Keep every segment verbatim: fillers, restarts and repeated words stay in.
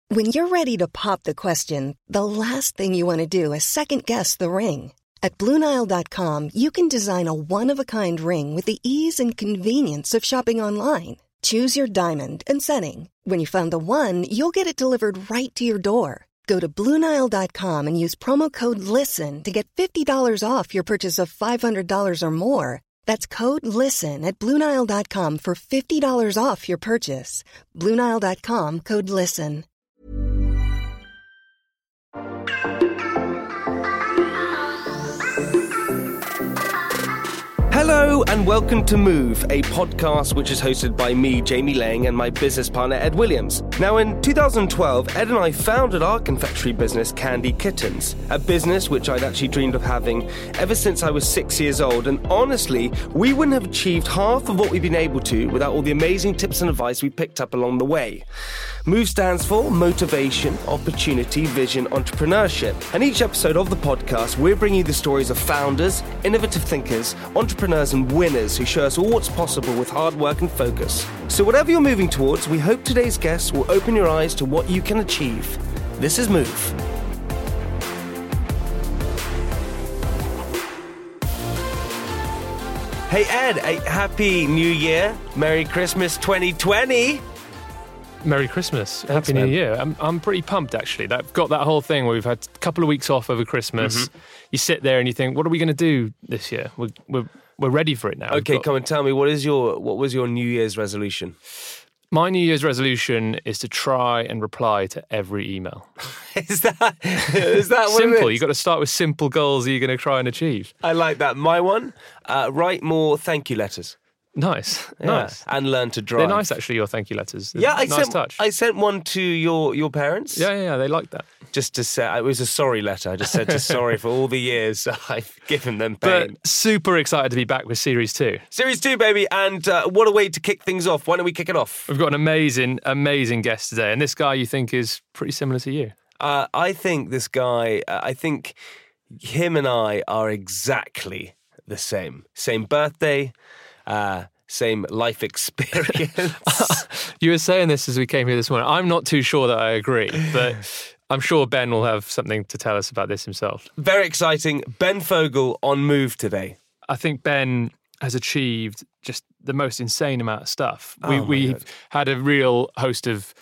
When you're ready to pop the question, the last thing you want to do is second-guess the ring. At Blue Nile dot com, you can design a one-of-a-kind ring with the ease and convenience of shopping online. Choose your diamond and setting. When you find the one, you'll get it delivered right to your door. Go to Blue Nile dot com and use promo code LISTEN to get fifty dollars off your purchase of five hundred dollars or more. That's code LISTEN at Blue Nile dot com for fifty dollars off your purchase. Blue Nile dot com, code LISTEN. Hello and welcome to Move, a podcast which is hosted by me, Jamie Lang, and my business partner, Ed Williams. Now, in two thousand twelve, Ed and I founded our confectionery business, Candy Kittens, a business which I'd actually dreamed of having ever since I was six years old. And honestly, we wouldn't have achieved half of what we've been able to without all the amazing tips and advice we picked up along the way. MOVE stands for Motivation, Opportunity, Vision, Entrepreneurship. And each episode of the podcast, we're bringing you the stories of founders, innovative thinkers, entrepreneurs and winners who show us all what's possible with hard work and focus. So whatever you're moving towards, we hope today's guests will open your eyes to what you can achieve. This is Move. Hey Ed, a happy new year. Merry Christmas twenty twenty. Merry Christmas. Thanks, Happy man. New Year. I'm I'm pretty pumped, actually. That got that whole thing where we've had a couple of weeks off over Christmas. Mm-hmm. You sit there and you think, what are we going to do this year? We're, we're, we're ready for it now. We've Okay, got- come and tell me, what is your what was your New Year's resolution? My New Year's resolution is to try and reply to every email. Is that is that what it Simple. is? You've got to start with simple goals that you're going to try and achieve. I like that. My one, uh, write more thank you letters. Nice. Yeah. Nice. And learn to drive. They're nice, actually, your thank you letters. They're Yeah, I nice sent touch. I sent one to your your parents. Yeah, yeah, yeah, they like that. Just to say, it was a sorry letter. I just said just sorry for all the years I've given them But pain. super excited to be back with Series two. Series two, baby, and uh, what a way to kick things off. Why don't we kick it off? We've got an amazing, amazing guest today. And this guy you think is pretty similar to you. Uh, I think this guy, uh, I think him and I are exactly the same. Same birthday, uh, same life experience. You were saying this as we came here this morning. I'm not too sure that I agree, but I'm sure Ben will have something to tell us about this himself. Very exciting. Ben Fogle on Move today. I think Ben has achieved just the most insane amount of stuff. Oh we, my we've God. had a real host of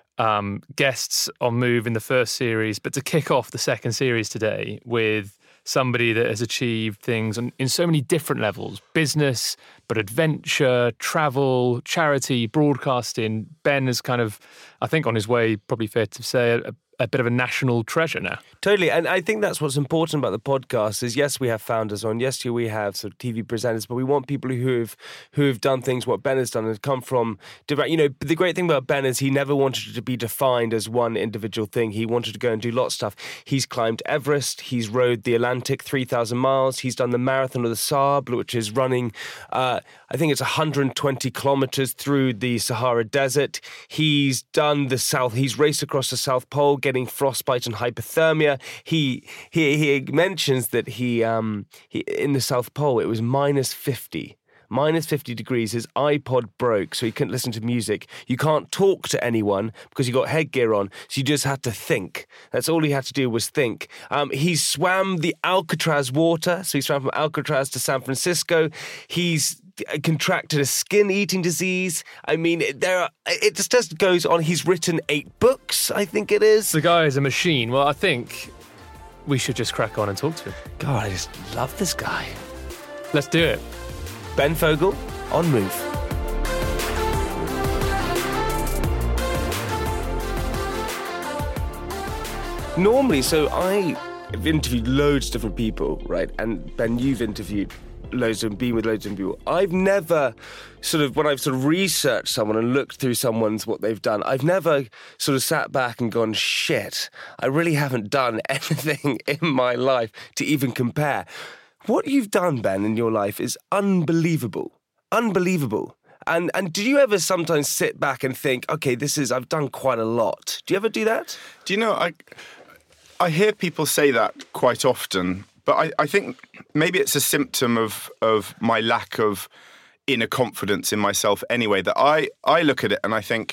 um, guests on Move in the first series, but to kick off the second series today with somebody that has achieved things on, in so many different levels, business, but adventure, travel, charity, broadcasting. Ben is kind of, I think on his way, probably fair to say, a, a bit of a national treasure now. Totally. And I think that's what's important about the podcast is, yes, we have founders on. Yes, we have sort of T V presenters, but we want people who have who have done things what Ben has done and come from different. You know, the great thing about Ben is he never wanted to be defined as one individual thing. He wanted to go and do lots of stuff. He's climbed Everest. He's rode the Atlantic three thousand miles. He's done the Marathon of the Sable, which is running, uh, I think it's one hundred twenty kilometers through the Sahara Desert. He's done the South. He's raced across the South Pole, getting frostbite and hypothermia. He he he mentions that he um he in the South Pole it was minus fifty. Minus fifty degrees, his iPod broke, so he couldn't listen to music. You can't talk to anyone because you got headgear on, so you just had to think. That's all he had to do was think. Um, he swam the Alcatraz water, so he swam from Alcatraz to San Francisco. He's contracted a skin-eating disease. I mean, there are, it just just goes on. He's written eight books, I think it is. The guy is a machine. Well, I think we should just crack on and talk to him. God, I just love this guy. Let's do it. Ben Fogle on Move. Normally, so I have interviewed loads of different people, right? And Ben, you've interviewed loads and been with loads of people. I've never sort of, when I've sort of researched someone and looked through someone's, what they've done, I've never sort of sat back and gone, shit, I really haven't done anything in my life to even compare. What you've done, Ben, in your life is unbelievable. Unbelievable. And and do you ever sometimes sit back and think, okay, this is, I've done quite a lot. Do you ever do that? Do you know, I I hear people say that quite often, but I, I think maybe it's a symptom of of my lack of inner confidence in myself anyway, that I, I look at it and I think,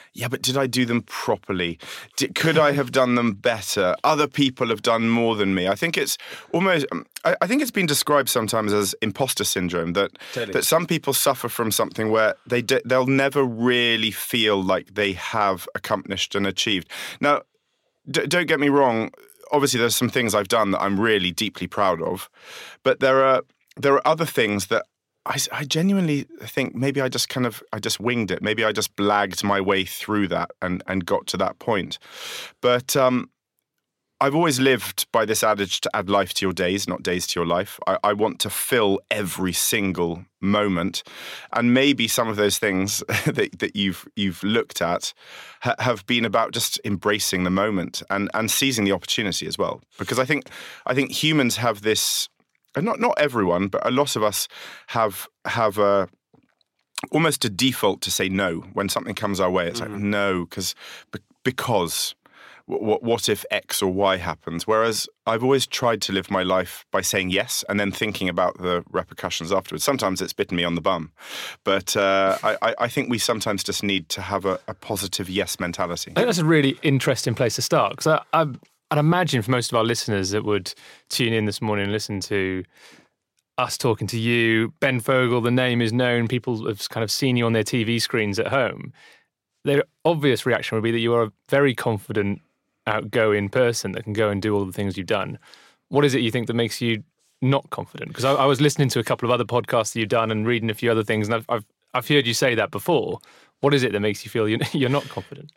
yeah, but did I do them properly? Did, could I have done them better? Other people have done more than me. I think it's almost, I, I think it's been described sometimes as imposter syndrome, that Totally. that some people suffer from something where they de- they'll never really feel like they have accomplished and achieved. Now, d- don't get me wrong. Obviously, there's some things I've done that I'm really deeply proud of, but there are there are other things that I, I genuinely think maybe I just kind of, I just winged it. Maybe I just blagged my way through that and, and got to that point. But um, I've always lived by this adage to add life to your days, not days to your life. I, I want to fill every single moment. And maybe some of those things that, that you've you've looked at ha- have been about just embracing the moment and, and seizing the opportunity as well. Because I think I think humans have this, and not not everyone, but a lot of us have have a almost a default to say no when something comes our way. It's mm-hmm. like no, because because what what if X or Y happens? Whereas I've always tried to live my life by saying yes and then thinking about the repercussions afterwards. Sometimes it's bitten me on the bum, but uh, I, I think we sometimes just need to have a, a positive yes mentality. I think that's a really interesting place to start, because I. I I'd imagine for most of our listeners that would tune in this morning and listen to us talking to you, Ben Fogle, the name is known, people have kind of seen you on their T V screens at home. Their obvious reaction would be that you are a very confident, outgoing person that can go and do all the things you've done. What is it you think that makes you not confident? Because I, I was listening to a couple of other podcasts that you've done and reading a few other things, and I've, I've, I've heard you say that before. What is it that makes you feel you're, you're not confident?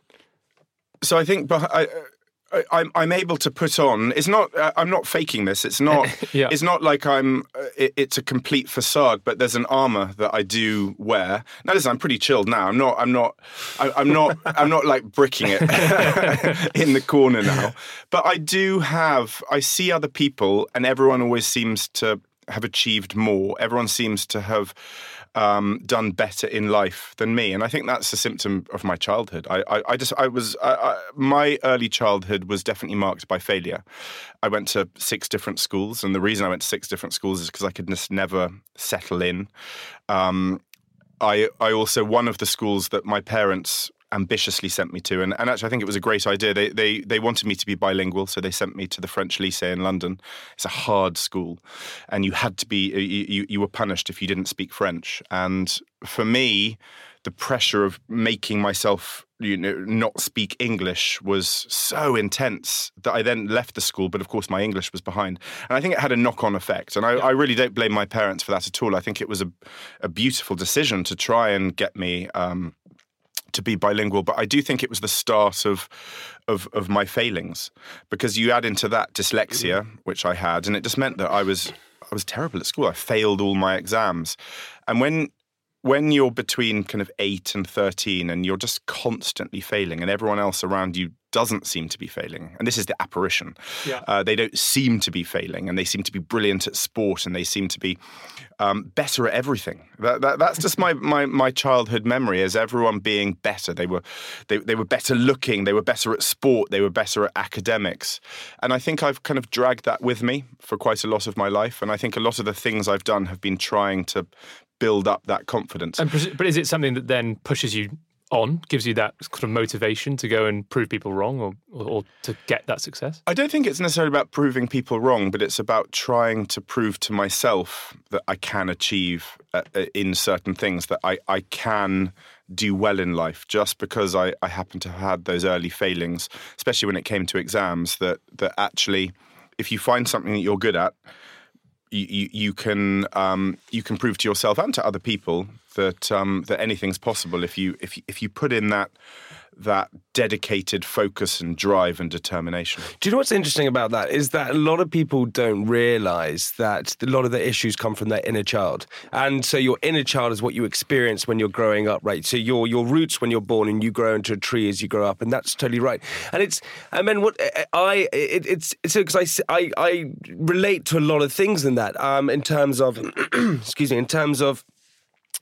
So I think... But I, I'm I'm able to put on. It's not. Uh, I'm not faking this. It's not. yeah. It's not like I'm. Uh, it, it's a complete facade. But there's an armor that I do wear. Now, listen, I'm pretty chilled now. I'm not. I'm not. I, I'm not. I'm not like bricking it in the corner now. But I do have. I see other people, and everyone always seems to have achieved more. Everyone seems to have um, done better in life than me, and I think that's a symptom of my childhood. I, I, I just, I was, I, I, my early childhood was definitely marked by failure. I went to six different schools, and the reason I went to six different schools is because I could just never settle in. Um, I, I also one of the schools that my parents ambitiously sent me to, and, and actually I think it was a great idea. They, they they wanted me to be bilingual, so they sent me to the French Lycée in London. It's a hard school, and you had to be you you were punished if you didn't speak French. And for me, the pressure of making myself, you know, not speak English was so intense that I then left the school. But of course, my English was behind, and I think it had a knock-on effect. And I, I really don't blame my parents for that at all. I think it was a a beautiful decision to try and get me Um, to be bilingual, but I do think it was the start of, of of my failings, because you add into that dyslexia, which I had, and it just meant that I was I was terrible at school. I failed all my exams, and when when you're between kind of eight and thirteen, and you're just constantly failing, and everyone else around you doesn't seem to be failing, and this is the apparition. Yeah. Uh, they don't seem to be failing, and they seem to be brilliant at sport, and they seem to be um, better at everything. That, that, that's just my, my my childhood memory, as everyone being better. They were they they were better looking, they were better at sport, they were better at academics, and I think I've kind of dragged that with me for quite a lot of my life. And I think a lot of the things I've done have been trying to build up that confidence. And, but is it something that then pushes you on, gives you that sort of motivation to go and prove people wrong, or, or, or to get that success? I don't think it's necessarily about proving people wrong, but it's about trying to prove to myself that I can achieve uh, in certain things, that I, I can do well in life, just because I, I happen to have had those early failings, especially when it came to exams, that, that actually, if you find something that you're good at, You, you, you can um, you can prove to yourself and to other people that um, that anything's possible if you if you, if you put in that that dedicated focus and drive and determination. Do you know what's interesting about that is that a lot of people don't realise that a lot of the issues come from their inner child, and so your inner child is what you experience when you're growing up, right? So your your roots when you're born, and you grow into a tree as you grow up, and that's totally right. And it's I mean what I it, it's it's because I, I I relate to a lot of things in that um in terms of excuse me in terms of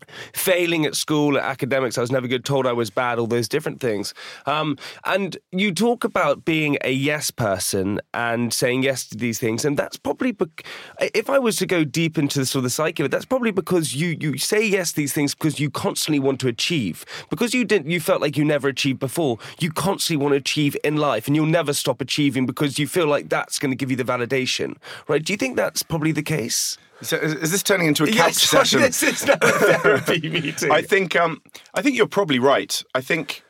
failing at school, at academics, I was never good, told I was bad, all those different things. Um, and you talk about being a yes person and saying yes to these things, and that's probably, bec- if I was to go deep into the sort of the psyche of it, that's probably because you you say yes to these things because you constantly want to achieve. Because you didn't, you felt like you never achieved before, you constantly want to achieve in life, and you'll never stop achieving because you feel like that's going to give you the validation, right? Do you think that's probably the case? So is, is this turning into a couch yes, session? This is not a therapy meeting. I think um, I think you're probably right. I think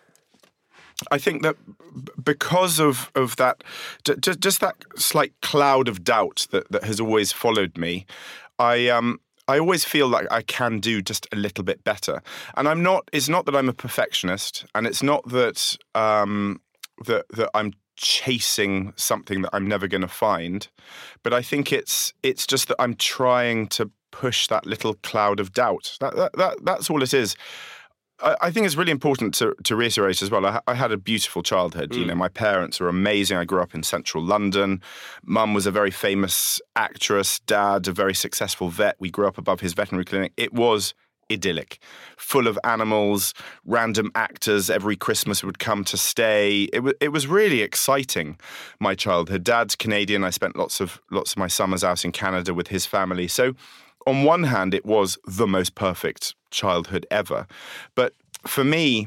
I think that because of of that, just just that slight cloud of doubt that, that has always followed me, I um. I always feel like I can do just a little bit better, and I'm not. It's not that I'm a perfectionist, and it's not that um, that that I'm chasing something that I'm never going to find, but I think it's it's just that I'm trying to push that little cloud of doubt. That that, that that's all it is. I, I think it's really important to to reiterate as well. I, I had a beautiful childhood. Mm. You know, my parents were amazing. I grew up in central London. Mum was a very famous actress. Dad, a very successful vet. We grew up above his veterinary clinic. It was idyllic, full of animals, random actors. Every Christmas would come to stay. It was it was really exciting, my childhood. Dad's Canadian. I spent lots of lots of my summers out in Canada with his family. So on one hand, it was the most perfect childhood ever. But for me,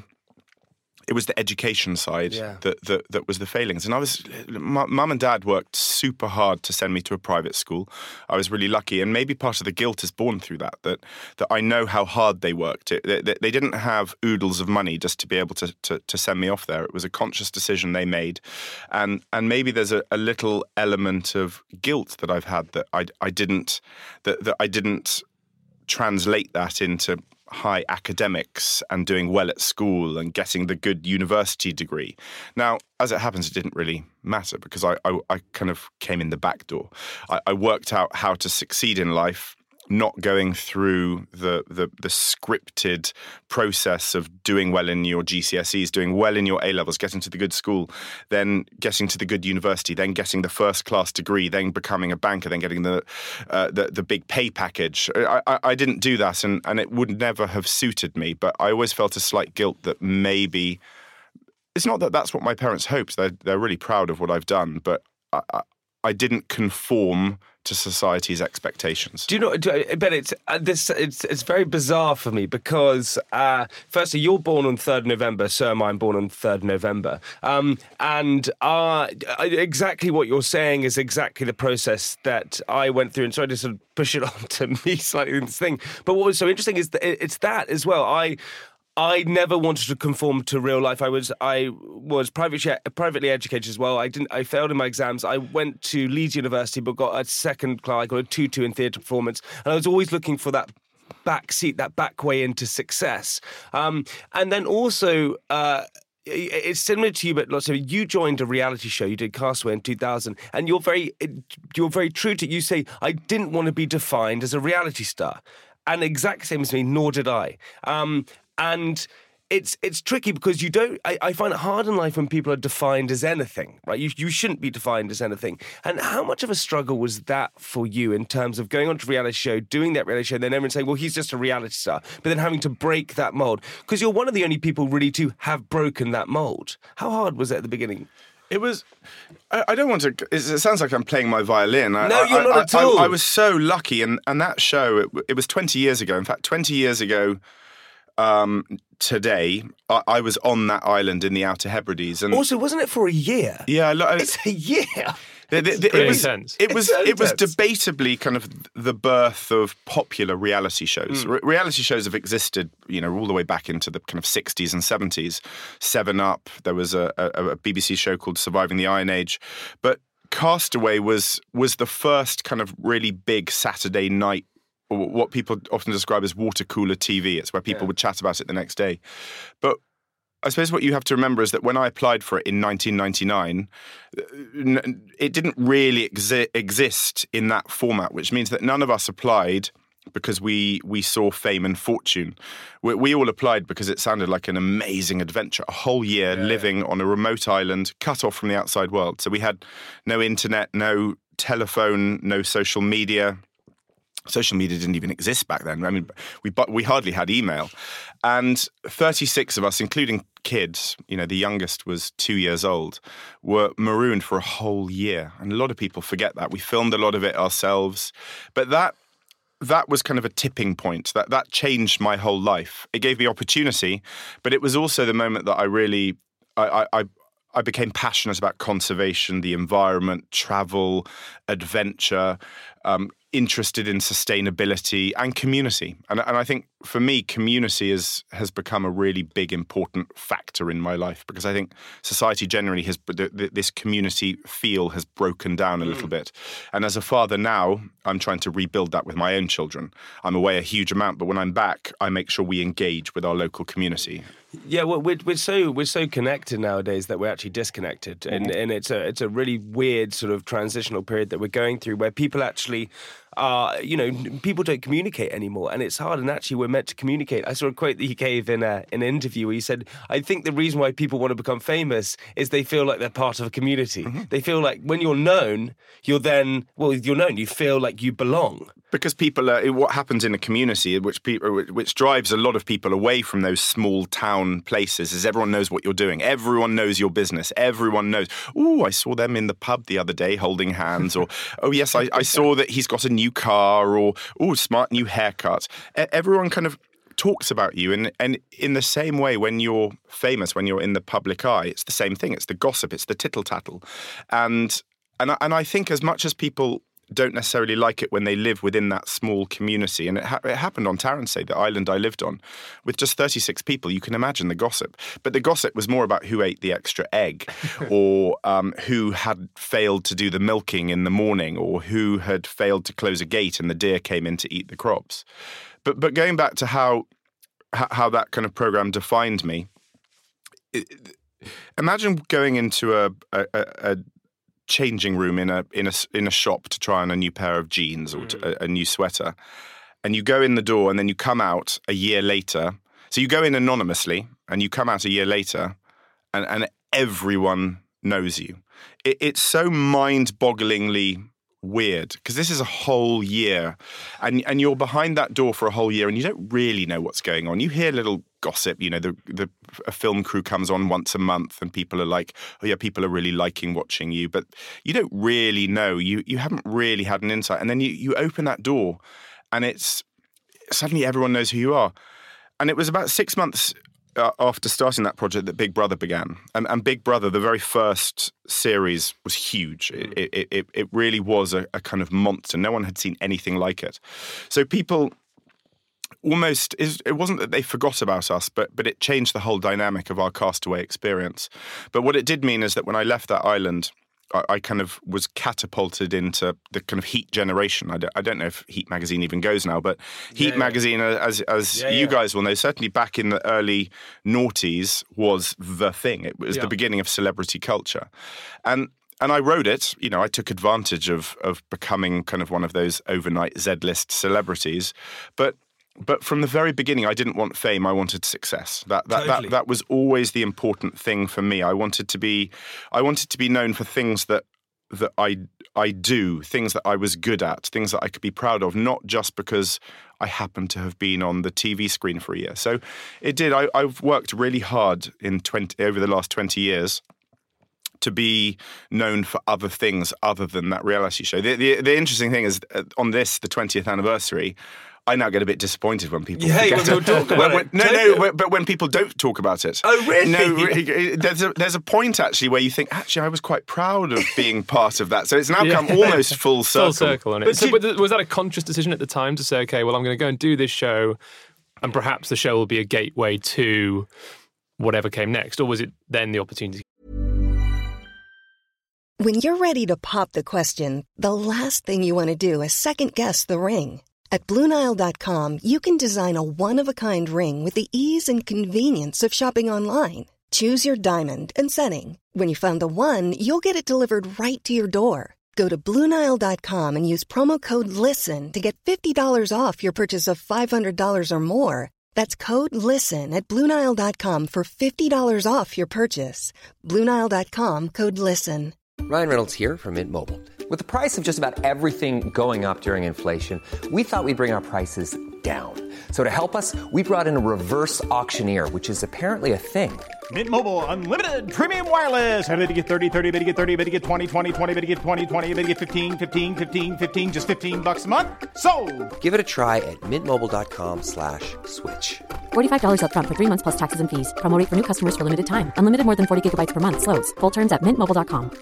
it was the education side yeah. that, that that was the failings. And I was, mum and dad worked super hard to send me to a private school. I was really lucky. And maybe part of the guilt is born through that, that that I know how hard they worked. It, they, they didn't have oodles of money just to be able to, to, to send me off there. It was a conscious decision they made. And and maybe there's a, a little element of guilt that I've had that I, I didn't that, that I didn't translate that into high academics and doing well at school and getting the good university degree. Now, as it happens, it didn't really matter because I, I, I kind of came in the back door. I, I worked out how to succeed in life, not going through the, the the scripted process of doing well in your G C S Es, doing well in your A-levels, getting to the good school, then getting to the good university, then getting the first class degree, then becoming a banker, then getting the uh, the, the big pay package. I, I, I didn't do that, and, and it would never have suited me, but I always felt a slight guilt that maybe, it's not that that's what my parents hoped. They're, they're really proud of what I've done, but I, I, I didn't conform to society's expectations. Do you know? Do, but it's uh, this. It's it's very bizarre for me because, uh, firstly, you're born on third of November, so am I. I'm born on third of November, um, and uh, exactly what you're saying is exactly the process that I went through. And sorry to sort of push it on to me slightly in this thing, but what was so interesting is that it's that as well. I. I never wanted to conform to real life. I was I was privately privately educated as well. I didn't. I failed in my exams. I went to Leeds University, but got a second class. I got a two two in theatre performance, and I was always looking for that back seat, that back way into success. Um, and then also. Uh, It's similar to you, but lots of you joined a reality show. You did Castaway in two thousand, and you're very you're very true to it. You say I didn't want to be defined as a reality star, and exact same as me. Nor did I. Um, And it's it's tricky because you don't. I, I find it hard in life when people are defined as anything, right? You you shouldn't be defined as anything. And how much of a struggle was that for you in terms of going on to a reality show, doing that reality show, and then everyone saying, "Well, he's just a reality star," but then having to break that mold because you're one of the only people really to have broken that mold. How hard was it at the beginning? It was. I, I don't want to. It sounds like I'm playing my violin. No, I, you're I, not I, at all. I, I was so lucky, and and that show. It, it was twenty years ago. In fact, twenty years ago. Um, today, I, I was on that island in the Outer Hebrides, and also wasn't it for a year? Yeah, I, it's a year. The, the, the, it was intense. It was so it was intense. debatably kind of the birth of popular reality shows. Mm. Re- reality shows have existed, you know, all the way back into the kind of sixties and seventies. Seven Up. There was a, a, a B B C show called Surviving the Iron Age, but Castaway was was the first kind of really big Saturday night. What people often describe as water cooler T V. It's where people yeah. would chat about it the next day. But I suppose what you have to remember is that when I applied for it in nineteen ninety-nine, it didn't really exi- exist in that format, which means that none of us applied because we we saw fame and fortune. We, we all applied because it sounded like an amazing adventure, a whole year yeah. living on a remote island, cut off from the outside world. So we had no internet, no telephone, no social media. social media didn't even exist back then. I mean, we we hardly had email. And thirty-six of us, including kids, you know, the youngest was two years old, were marooned for a whole year. And a lot of people forget that. We filmed a lot of it ourselves. But that that was kind of a tipping point. That that changed my whole life. It gave me opportunity, but it was also the moment that I really, I, I, I became passionate about conservation, the environment, travel, adventure, um, interested in sustainability and community. And, and I think for me, community is, has become a really big, important factor in my life, because I think society generally has, this community feel has broken down a little mm. bit. And as a father now, I'm trying to rebuild that with my own children. I'm away a huge amount, but when I'm back, I make sure we engage with our local community. Yeah, well, we're we're so we're so connected nowadays that we're actually disconnected, mm-hmm. and and it's a it's a really weird sort of transitional period that we're going through, where people actually are, you know, people don't communicate anymore, and it's hard. And actually, we're meant to communicate. I saw a quote that he gave in a, in an interview where he said, "I think the reason why people want to become famous is they feel like they're part of a community. Mm-hmm. They feel like when you're known, you're then well, you're known. You feel like you belong." Because people are, what happens in a community, which people, which drives a lot of people away from those small town places, is everyone knows what you're doing. Everyone knows your business. Everyone knows, "Oh, I saw them in the pub the other day holding hands," or, "Oh, yes, I, I saw that he's got a new car," or, "Oh, smart new haircut." Everyone kind of talks about you. And, and in the same way, when you're famous, when you're in the public eye, it's the same thing. It's the gossip. It's the tittle-tattle. And, and, I, and I think as much as people don't necessarily like it when they live within that small community. And it, ha- it happened on Tarensay, the island I lived on, with just thirty-six people. You can imagine the gossip. But the gossip was more about who ate the extra egg, or um, who had failed to do the milking in the morning, or who had failed to close a gate and the deer came in to eat the crops. But but going back to how how that kind of program defined me, it, imagine going into a, a, a changing room in a in a in a shop to try on a new pair of jeans or to, a, a new sweater, and you go in the door and then you come out a year later. So you go in anonymously and you come out a year later, and, and everyone knows you. It, it's so mind-bogglingly weird, because this is a whole year, and and you're behind that door for a whole year, and you don't really know what's going on. You hear little gossip, you know, the the a film crew comes on once a month, and people are like, "Oh yeah, people are really liking watching you," but you don't really know. You you haven't really had an insight, and then you you open that door, and it's suddenly everyone knows who you are. And it was about six months Uh, after starting that project that Big Brother began. And, and Big Brother, the very first series, was huge. It, it, it, it really was a, a kind of monster. No one had seen anything like it. So people almost, it wasn't that they forgot about us, but but it changed the whole dynamic of our Castaway experience. But what it did mean is that when I left that island, I, I kind of was catapulted into the kind of Heat generation. I don't, I don't know if Heat magazine even goes now, but Heat yeah, magazine, yeah. as as yeah, you yeah. guys will know, certainly back in the early noughties was the thing. It was yeah. the beginning of celebrity culture. And And I wrote it, you know, I took advantage of of becoming kind of one of those overnight Z-list celebrities. But But from the very beginning, I didn't want fame. I wanted success. That that, totally. that that was always the important thing for me. I wanted to be, I wanted to be known for things that that I I do, things that I was good at, things that I could be proud of, not just because I happened to have been on the T V screen for a year. So it did. I, I've worked really hard in twenty over the last twenty years to be known for other things other than that reality show. The the, the interesting thing is, uh, on this, the twentieth anniversary, I now get a bit disappointed when people yeah, forget we'll talk about when, it. No, no, but when people don't talk about it. Oh, really? No, there's a, there's a point, actually, where you think, actually, I was quite proud of being part of that. So it's now yeah. come almost full circle. Full circle on it. But so, did, was that a conscious decision at the time to say, okay, well, I'm going to go and do this show, and perhaps the show will be a gateway to whatever came next? Or was it then the opportunity? When you're ready to pop the question, the last thing you want to do is second-guess the ring. At Blue Nile dot com, you can design a one-of-a-kind ring with the ease and convenience of shopping online. Choose your diamond and setting. When you find the one, you'll get it delivered right to your door. Go to Blue Nile dot com and use promo code LISTEN to get fifty dollars off your purchase of five hundred dollars or more. That's code LISTEN at Blue Nile dot com for fifty dollars off your purchase. Blue Nile dot com, code LISTEN. Ryan Reynolds here from Mint Mobile. With the price of just about everything going up during inflation, we thought we'd bring our prices down. So to help us, we brought in a reverse auctioneer, which is apparently a thing. Mint Mobile Unlimited Premium Wireless. How to get thirty, thirty, how to get thirty, how to get twenty, twenty, twenty, how to get twenty, twenty, how to get fifteen, fifteen, fifteen, fifteen, just fifteen bucks a month? Sold! Give it a try at mintmobile.com slash switch. forty-five dollars up front for three months plus taxes and fees. Promo rate for new customers for limited time. Unlimited more than forty gigabytes per month. Slows full terms at mint mobile dot com.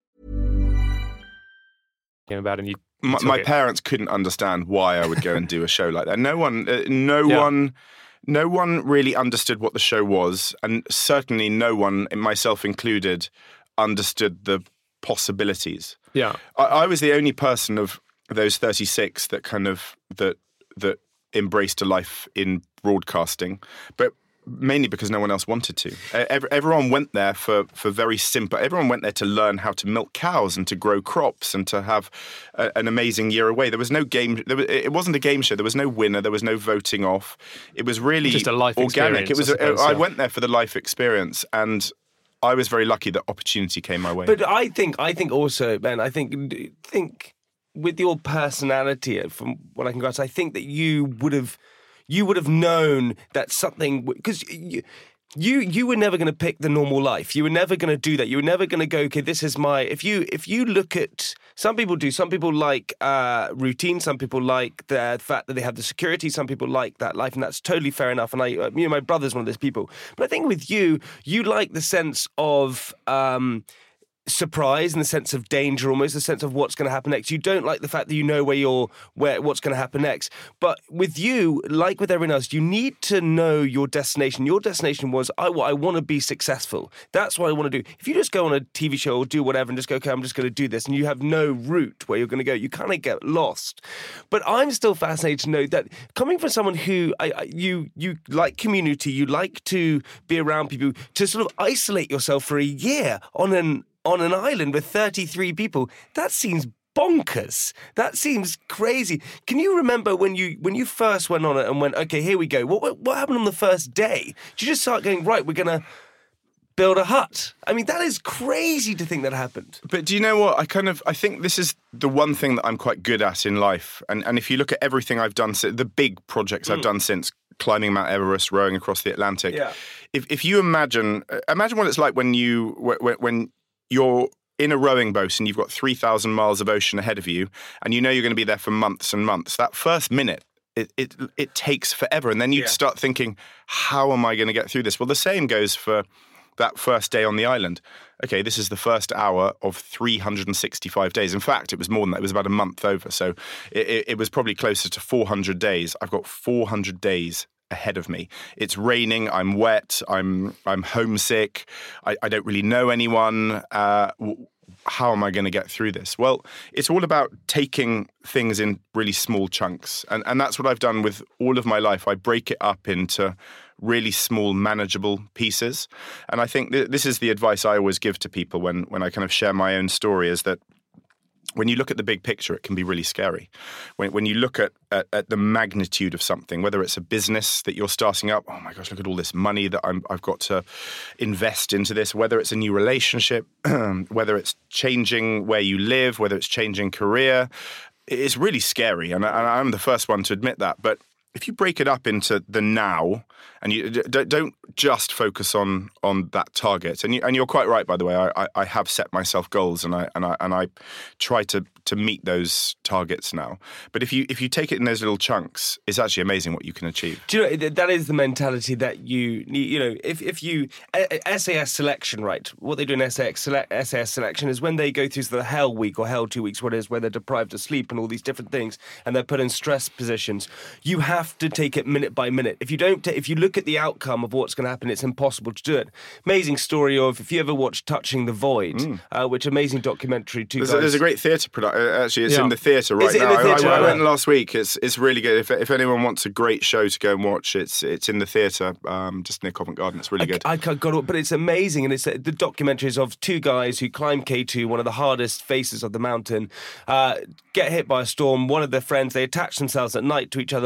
About and you my, my parents couldn't understand why I would go and do a show like that. No one, uh, no yeah. one, no one really understood what the show was, and certainly no one, myself included, understood the possibilities. Yeah, I, I was the only person of those thirty-six that kind of that that embraced a life in broadcasting, but mainly because no one else wanted to. Everyone went there for, for very simple. Everyone went there to learn how to milk cows and to grow crops and to have a, an amazing year away. There was no game. There was, it wasn't a game show. There was no winner. There was no voting off. It was really just a life organic. It was. I, suppose, a, I yeah. went there for the life experience, and I was very lucky that opportunity came my way. But I think, I think also, Ben, I think, think with your personality, from what I can grasp, I think that you would have. You would have known that something, because you, you you were never going to pick the normal life. You were never going to do that. You were never going to go, okay, this is my. If you if you look at, some people do. Some people like uh, routine. Some people like the fact that they have the security. Some people like that life, and that's totally fair enough. And I, you know, my brother's one of those people. But I think with you, you like the sense of. Um, surprise and the sense of danger, almost the sense of what's going to happen next. You don't like the fact that you know where you're, where what's going to happen next. But with you, like with everyone else, you need to know your destination. Your destination was, I, I want to be successful. That's what I want to do. If you just go on a T V show or do whatever and just go, okay, I'm just going to do this, and you have no route where you're going to go, you kind of get lost. But I'm still fascinated to know that coming from someone who I, I, you you like community, you like to be around people, to sort of isolate yourself for a year on an on an island with thirty-three people, that seems bonkers. That seems crazy. Can you remember when you when you first went on it and went, okay, here we go. What what happened on the first day? Did you just start going, right, we're going to build a hut? I mean, that is crazy to think that happened. But do you know what? I kind of, I think this is the one thing that I'm quite good at in life. And and if you look at everything I've done, the big projects mm. I've done since climbing Mount Everest, rowing across the Atlantic. Yeah. If if you imagine, imagine what it's like when you, when, when you're in a rowing boat and you've got three thousand miles of ocean ahead of you and you know you're going to be there for months and months. That first minute, it it, it takes forever. And then you yeah. start thinking, how am I going to get through this? Well, the same goes for that first day on the island. Okay, this is the first hour of three hundred sixty-five days. In fact, it was more than that. It was about a month over. So it, it, it was probably closer to four hundred days. I've got four hundred days ahead of me. It's raining. I'm wet. I'm I'm homesick. I, I don't really know anyone. Uh, how am I going to get through this? Well, it's all about taking things in really small chunks, and and that's what I've done with all of my life. I break it up into really small, manageable pieces, and I think th- this is the advice I always give to people when when I kind of share my own story, is that when you look at the big picture, it can be really scary. When, when you look at, at, at the magnitude of something, whether it's a business that you're starting up, oh my gosh, look at all this money that I'm, I've got to invest into this, whether it's a new relationship, whether it's changing where you live, whether it's changing career, it's really scary. And, I, and I'm the first one to admit that. But if you break it up into the now, and you d- don't just focus on on that target, and you, and you're quite right, by the way. I, I have set myself goals, and I and I and I try to to meet those targets now. But if you if you take it in those little chunks, it's actually amazing what you can achieve. Do you know, that is the mentality that you need. You know, if if you S A S selection, right? What they do in S A S selection is when they go through the hell week or hell two weeks, what it is, where they're deprived of sleep and all these different things, and they're put in stress positions. You have to take it minute by minute. If you don't, t- if you look at the outcome of what's going to happen, it's impossible to do it. Amazing story of, if you ever watched Touching the Void, mm. uh, which amazing documentary. Two there's, guys. A, there's a great theatre production. Actually, it's yeah. in the theatre right is it now. In the theatre, I, I, I right? went last week. It's it's really good. If if anyone wants a great show to go and watch, it's it's in the theatre, um, just near Covent Garden. It's really good. I, I got it, but it's amazing, and it's uh, the documentaries of two guys who climb K two, one of the hardest faces of the mountain, uh, get hit by a storm. One of their friends, they attach themselves at night to each other. One of their friends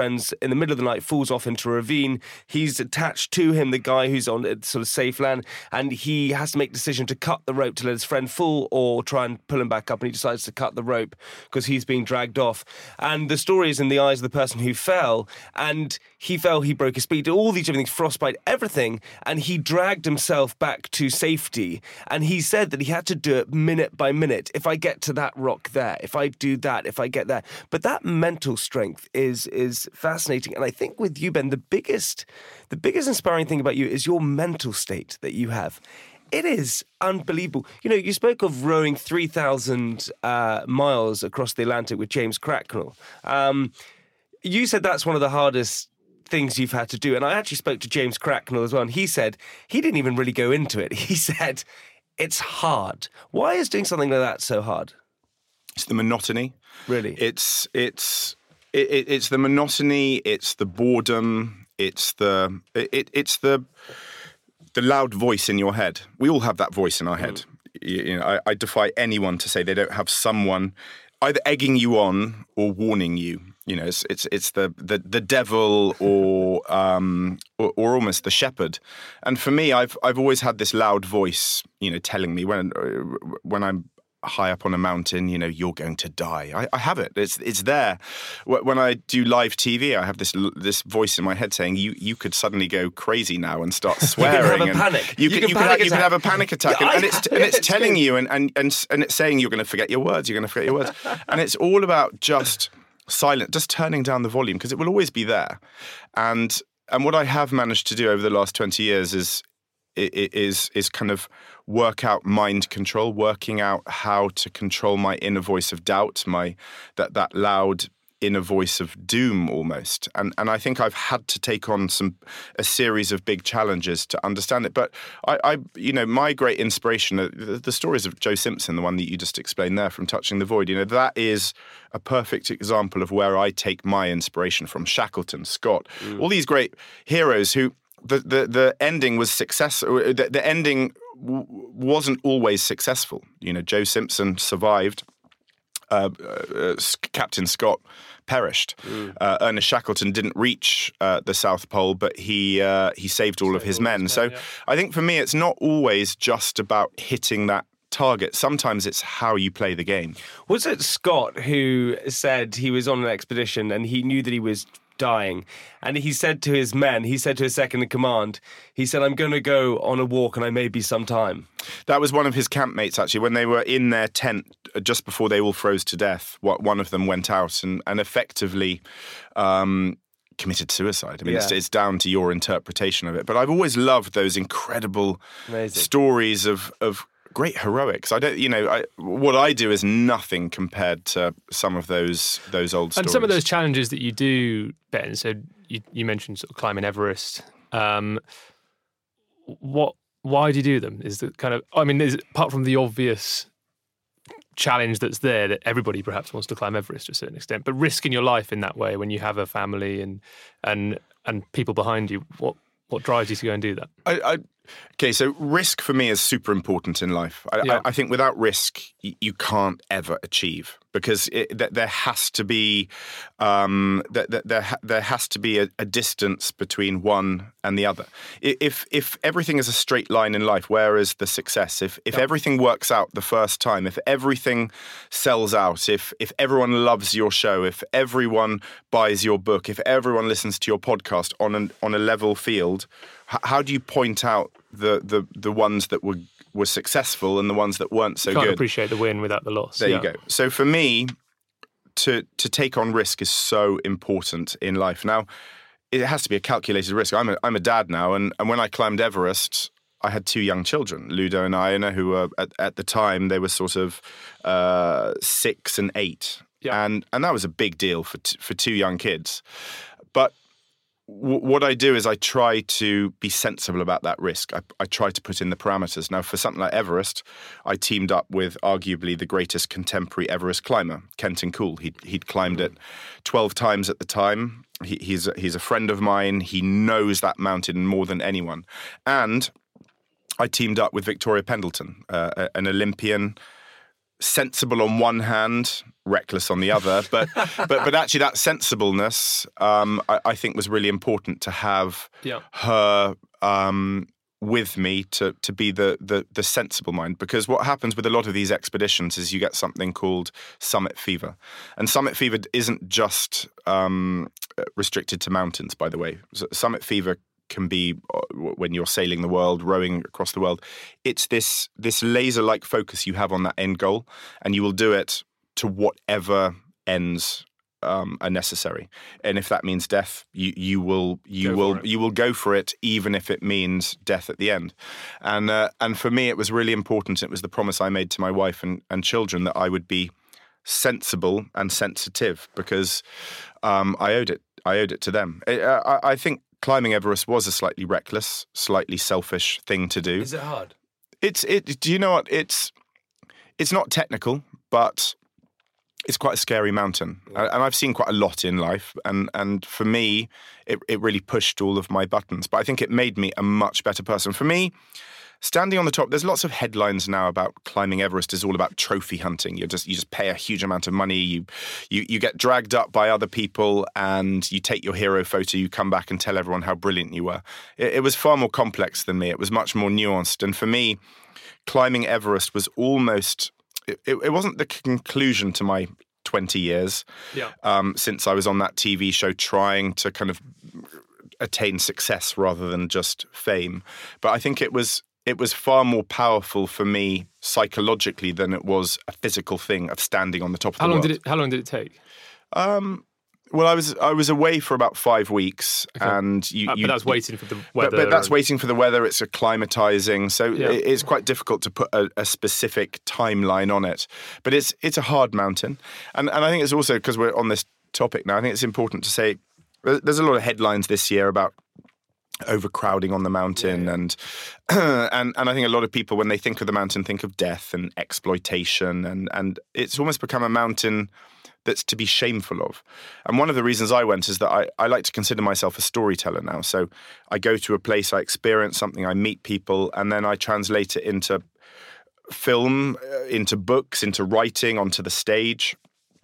friends in the middle of the night, falls off into a ravine. He's attached to him the guy who's on sort of safe land, and he has to make a decision to cut the rope to let his friend fall or try and pull him back up, and he decides to cut the rope because he's being dragged off. And the story is in the eyes of the person who fell, and he fell, he broke his speed, all these different things, frostbite, everything, and he dragged himself back to safety. And he said that he had to do it minute by minute. If I get to that rock there, if I do that, if I get there. But that mental strength is is fascinating. And I think with you, Ben, the biggest the biggest inspiring thing about you is your mental state that you have. It is unbelievable. You know, you spoke of rowing three thousand uh, miles across the Atlantic with James Cracknell. Um, you said that's one of the hardest things you've had to do. And I actually spoke to James Cracknell as well, and he said he didn't even really go into it. He said, it's hard. Why is doing something like that so hard? It's the monotony. Really? It's it's it, it's the monotony. It's the boredom. It's the it, it's the the loud voice in your head. We all have that voice in our head. Mm. You, you know, I, I defy anyone to say they don't have someone either egging you on or warning you. You know, it's it's it's the the, the devil or, um, or or almost the shepherd. And for me, I've I've always had this loud voice, you know, telling me when when I'm high up on a mountain, you know, you're going to die. I, I have it. It's it's there. When I do live T V, I have this this voice in my head saying, "You you could suddenly go crazy now and start swearing." You can have and a panic. You, You can, can you, can, panic you can attack. have a panic attack, Yeah, and, and I- it's and it's it's telling true. you, and, and and and it's saying you're going to forget your words. You're going to forget your words, and it's all about just silent, just turning down the volume because it will always be there. And and what I have managed to do over the last twenty years is. Is is kind of work out mind control, working out how to control my inner voice of doubt, my that that loud inner voice of doom almost. And and I think I've had to take on some a series of big challenges to understand it. But I, I you know, my great inspiration, the, the stories of Joe Simpson, the one that you just explained there from Touching the Void, you know, that is a perfect example of where I take my inspiration from. Shackleton, Scott, mm. all these great heroes who. The, the the ending was successful. The, the ending w- wasn't always successful. You know, Joe Simpson survived. Uh, uh, Captain Scott perished. Mm. Uh, Ernest Shackleton didn't reach uh, the South Pole, but he uh, he saved all saved of his all men. His men so yeah. I think for me, it's not always just about hitting that target. Sometimes it's how you play the game. Was it Scott who said he was on an expedition and he knew that he was dying, and he said to his men, he said to his second in command, he said, I'm going to go on a walk and I may be some time. That was one of his campmates, actually, when they were in their tent just before they all froze to death. What one of them went out and, and effectively um, committed suicide. I mean, yeah. it's, it's down to your interpretation of it. But I've always loved those incredible Amazing. stories of of great heroics. I don't, you know, I, what I do is nothing compared to some of those those old stories. And some of those challenges that you do, Ben. So you, you mentioned sort of climbing Everest. Um, what? Why do you do them? Is the kind of, I mean, is, apart from the obvious challenge that's there, that everybody perhaps wants to climb Everest to a certain extent, but risking your life in that way when you have a family and and and people behind you, what what drives you to go and do that? I, I Okay, so risk for me is super important in life. I, Yeah. I, I think without risk, y- you can't ever achieve because it, th- there has to be um, th- th- there ha- there has to be a, a distance between one and the other. I- If if everything is a straight line in life, where is the success? If if everything works out the first time, if everything sells out, if if everyone loves your show, if everyone buys your book, if everyone listens to your podcast on an, on a level field. How do you point out the, the, the ones that were were successful and the ones that weren't so You can't good? appreciate the win without the loss. There Yeah. you go. So for me, to to take on risk is so important in life. Now, it has to be a calculated risk. I'm a, I'm a dad now, and, and when I climbed Everest, I had two young children, Ludo and Iona, who were at, at the time they were sort of uh, six and eight, Yeah. and and that was a big deal for t- for two young kids. But what I do is I try to be sensible about that risk. I, I try to put in the parameters. Now, for something like Everest, I teamed up with arguably the greatest contemporary Everest climber, Kenton Cool. He'd, he'd climbed it twelve times at the time. He, he's, a, he's a friend of mine. He knows that mountain more than anyone. And I teamed up with Victoria Pendleton, uh, an Olympian, sensible on one hand, reckless on the other. But but but actually, that sensibleness, um, I, I think, was really important to have yeah. her um, with me to to be the, the the sensible mind. Because what happens with a lot of these expeditions is you get something called summit fever, and summit fever isn't just um, restricted to mountains. By the way, summit fever can be when you're sailing the world, rowing across the world. It's this this laser-like focus you have on that end goal, and you will do it to whatever ends um, are necessary. And if that means death, you you will you go will you will go for it, even if it means death at the end. And uh, and for me, it was really important. It was the promise I made to my wife and, and children that I would be sensible and sensitive, because um, I owed it. I owed it to them. I, I, I think. Climbing Everest was a slightly reckless, slightly selfish thing to do. Is it hard? It's it. Do you know what? It's it's not technical, but it's quite a scary mountain, yeah. And I've seen quite a lot in life. And and for me, it it really pushed all of my buttons. But I think it made me a much better person. For me, standing on the top, there's lots of headlines now about climbing Everest is all about trophy hunting. You just you just pay a huge amount of money. You you you get dragged up by other people, and you take your hero photo. You come back and tell everyone how brilliant you were. It, it was far more complex than me. It was much more nuanced. And for me, climbing Everest was almost. It, it, it wasn't the conclusion to my twenty years yeah. um, since I was on that T V show trying to kind of attain success rather than just fame. But I think it was. It was far more powerful for me psychologically than it was a physical thing of standing on the top of how the long world. Did it, how long did it take? Um, well, I was I was away for about five weeks, okay. and you, uh, you. But that's waiting for the weather. But, but that's and... waiting for the weather. It's acclimatizing, so yeah. it, it's quite difficult to put a, a specific timeline on it. But it's it's a hard mountain, and and I think it's also because we're on this topic now. I think it's important to say there's a lot of headlines this year about overcrowding on the mountain, yeah. and and and I think a lot of people, when they think of the mountain, think of death and exploitation, and and it's almost become a mountain that's to be shameful of. And one of the reasons I went is that I, I like to consider myself a storyteller now. So I go to a place, I experience something, I meet people, and then I translate it into film, into books, into writing, onto the stage.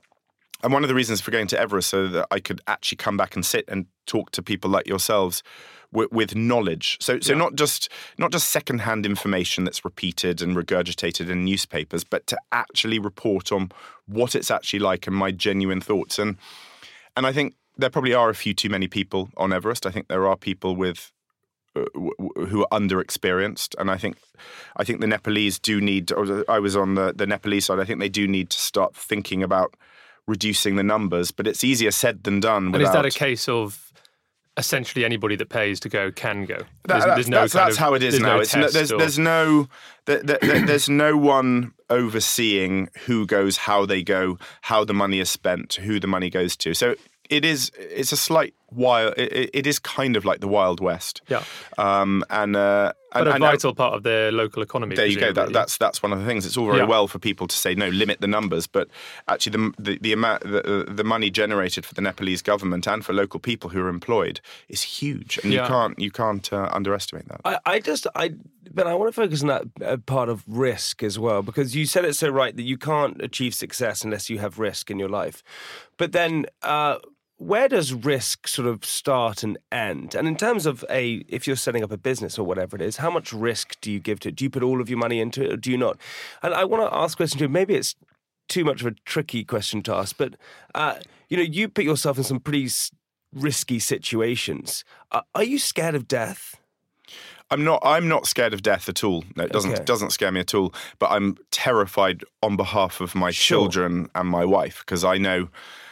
And one of the reasons for going to Everest, so that I could actually come back and sit and talk to people like yourselves with, with knowledge. So, so yeah. not just not just secondhand information that's repeated and regurgitated in newspapers, but to actually report on what it's actually like and my genuine thoughts. And and I think there probably are a few too many people on Everest. I think there are people with uh, w- who are underexperienced, and I think I think the Nepalese do need. Or I was on the, the Nepalese side. I think they do need to start thinking about reducing the numbers, but it's easier said than done. And without... is that a case of essentially anybody that pays to go can go? There's, that, there's no that's that's of, how it is now. No it's no, there's, or... there's no there, there, there's no one overseeing who goes, how they go, how the money is spent, who the money goes to. So it is it's a slight wild. It, it is kind of like the Wild West. Yeah. Um, and uh, but and, a and vital part of their local economy. There you go. That, that's that's one of the things. It's all very yeah. well for people to say no, limit the numbers, but actually the the the amount the, the money generated for the Nepalese government and for local people who are employed is huge, and yeah. you can't you can't uh, underestimate that. I, I just I but I want to focus on that uh, part of risk as well, because you said it so right that you can't achieve success unless you have risk in your life, but then. Uh, Where does risk sort of start and end? And in terms of a, if you're setting up a business or whatever it is, how much risk do you give to it? Do you put all of your money into it or do you not? And I want to ask a question to you. Maybe it's too much of a tricky question to ask, but, uh, you know, you put yourself in some pretty risky situations. Uh, are you scared of death? I'm not. I'm not scared of death at all. No, it doesn't. Okay. Doesn't scare me at all. But I'm terrified on behalf of my Sure. children and my wife, because I know.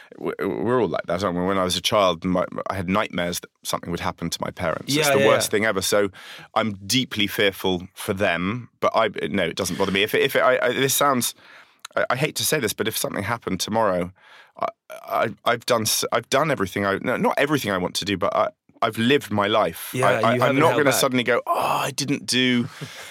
We're all like that, aren't we? When I was a child, my, I had nightmares that something would happen to my parents. Yeah, it's the yeah, worst yeah. thing ever. So I'm deeply fearful for them. But I no, it doesn't bother me. If it, if it, I, I, this sounds, I, I hate to say this, but if something happened tomorrow, I, I, I've done I've done everything I no, not everything I want to do, but I, I've lived my life. Yeah, I, you I, haven't I'm not held going to back. suddenly go, oh, I didn't do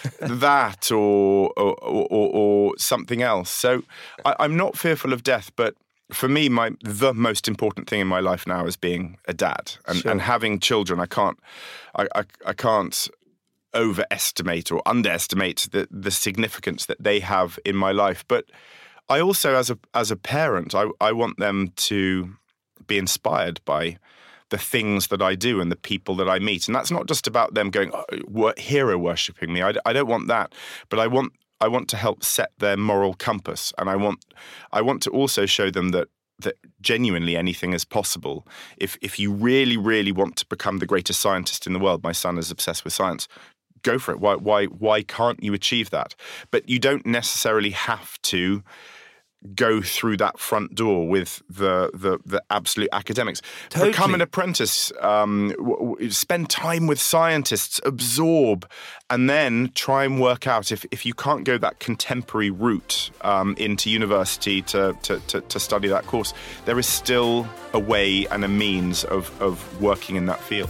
that or or, or or something else. So I, I'm not fearful of death, but. For me, my the most important thing in my life now is being a dad and, Sure. and having children. I can't, I, I, I can't overestimate or underestimate the, the significance that they have in my life. But I also, as a as a parent, I, I want them to be inspired by the things that I do and the people that I meet. And that's not just about them going, oh, hero worshipping me. I, I don't want that. But I want I want to help set their moral compass. And I want I want to also show them that that genuinely anything is possible. If if you really, really want to become the greatest scientist in the world, my son is obsessed with science, go for it. Why why why can't you achieve that? But you don't necessarily have to go through that front door with the the, the absolute academics. Totally. Become an apprentice, um, w- w- spend time with scientists, absorb, and then try and work out if, if you can't go that contemporary route um, into university to, to, to, to study that course, there is still a way and a means of, of working in that field.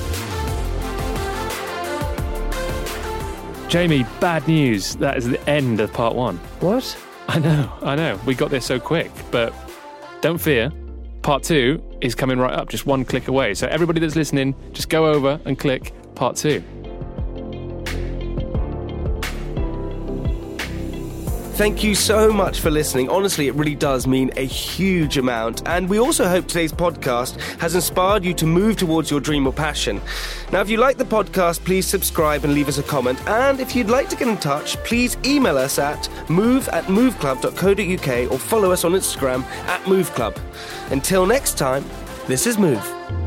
Jamie, bad news. That is the end of part one. What? I know, I know. We got there so quick, but don't fear. Part two is coming right up, just one click away. So everybody that's listening, just go over and click part two. Thank you so much for listening. Honestly, it really does mean a huge amount. And we also hope today's podcast has inspired you to move towards your dream or passion. Now, if you like the podcast, please subscribe and leave us a comment. And if you'd like to get in touch, please email us at move at moveclub dot co dot uk or follow us on Instagram at moveclub. Until next time, this is Move.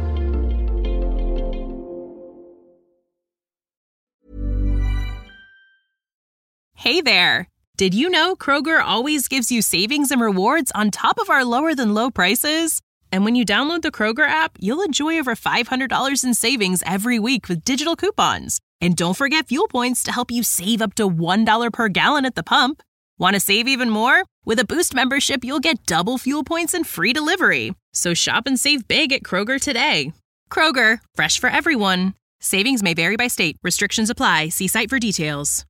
Hey there. Did you know Kroger always gives you savings and rewards on top of our lower than low prices? And when you download the Kroger app, you'll enjoy over five hundred dollars in savings every week with digital coupons. And don't forget fuel points to help you save up to one dollar per gallon at the pump. Want to save even more? With a Boost membership, you'll get double fuel points and free delivery. So shop and save big at Kroger today. Kroger, fresh for everyone. Savings may vary by state. Restrictions apply. See site for details.